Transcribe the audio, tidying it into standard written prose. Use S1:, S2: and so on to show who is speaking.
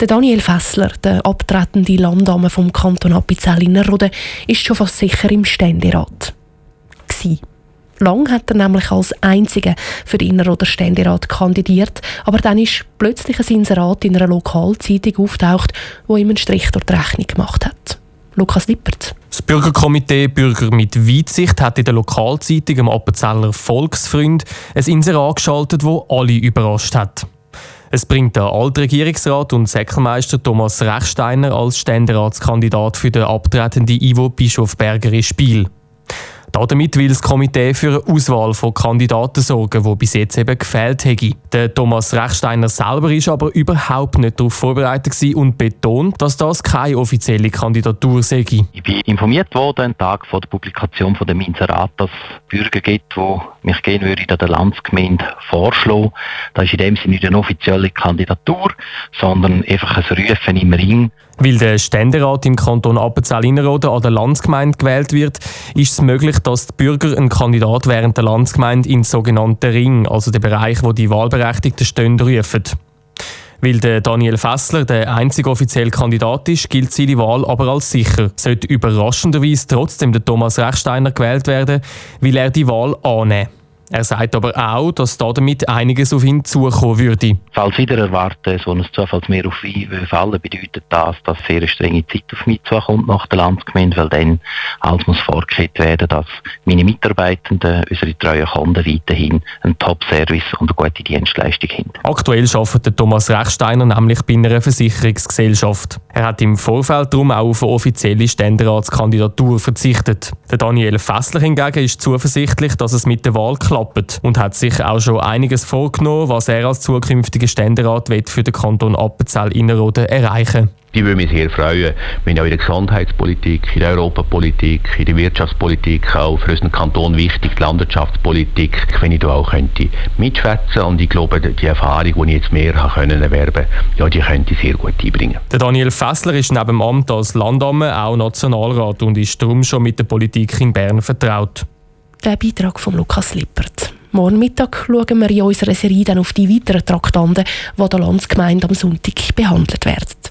S1: Der Daniel Fässler, der abtretende Landdame vom Kanton Appenzell-Innerrhoden, ist schon fast sicher im Ständerat. Lang hat er nämlich als einziger für den Innerrhoder Ständerat kandidiert, aber dann ist plötzlich ein Inserat in einer Lokalzeitung auftaucht, wo ihm einen Strich durch die Rechnung gemacht hat. Lukas Lippert.
S2: Das Bürgerkomitee «Bürger mit Weitsicht» hat in der Lokalzeitung am Appenzeller Volksfreund ein Inserat geschaltet, das alle überrascht hat. Es bringt der Altregierungsrat und Säckelmeister Thomas Rechsteiner als Ständeratskandidat für den abtretenden Ivo Bischofberger ins Spiel. Damit will das Komitee für eine Auswahl von Kandidaten sorgen, die bis jetzt eben gefehlt hätte. Der Thomas Rechsteiner selber ist aber überhaupt nicht darauf vorbereitet und betont, dass das keine offizielle Kandidatur sei.
S3: Ich bin informiert worden, am Tag vor der Publikation von dem Inserat, dass es Bürger gibt, die mich gerne würden an der Landsgemeinde vorschlagen. Das ist in dem Sinne nicht eine offizielle Kandidatur, sondern einfach ein Rufen im Ring.
S2: Weil der Ständerat im Kanton Appenzell-Innerrhoden an der Landsgemeinde gewählt wird, ist es möglich, dass die Bürger einen Kandidat während der Landsgemeinde in den sogenannten Ring, also den Bereich, wo die Wahlberechtigten stehen, rufen. Weil der Daniel Fässler der einzige offizielle Kandidat ist, gilt seine Wahl aber als sicher. Sollte überraschenderweise trotzdem der Thomas Rechsteiner gewählt werden, will er die Wahl annehmen. Er sagt aber auch, dass damit einiges auf ihn zukommen würde.
S3: Falls wieder erwarten, so ein Zufallsmehr auf mich fallen, bedeutet das, dass sehr eine strenge Zeit auf mich zukommt nach der Landsgemeinde, weil dann alles muss vorgekehrt werden, dass meine Mitarbeitenden, unsere treuen Kunden weiterhin einen Top-Service und eine gute Dienstleistung haben.
S2: Aktuell arbeitet Thomas Rechsteiner nämlich bei einer Versicherungsgesellschaft. Er hat im Vorfeld darum auch auf eine offizielle Ständeratskandidatur verzichtet. Der Daniel Fässler hingegen ist zuversichtlich, dass es mit der Wahl klappt und hat sich auch schon einiges vorgenommen, was er als zukünftiger Ständerat für den Kanton Appenzell-Innerrhoden erreichen will.
S4: Ich würde mich sehr freuen, wenn auch in der Gesundheitspolitik, in der Europapolitik, in der Wirtschaftspolitik, auch für unseren Kanton wichtig, die Landwirtschaftspolitik, wenn ich da auch könnte mitschwätzen. Und ich glaube, die Erfahrung, die ich jetzt mehr erwerben konnte, ja, die könnte ich sehr gut einbringen.
S2: Der Daniel Fässler ist neben dem Amt als Landamme auch Nationalrat und ist darum schon mit der Politik in Bern vertraut.
S1: Der Beitrag von Lukas Lippert. Morgen Mittag schauen wir in unserer Serie dann auf die weiteren Traktanten, die der Landsgemeinde am Sonntag behandelt werden.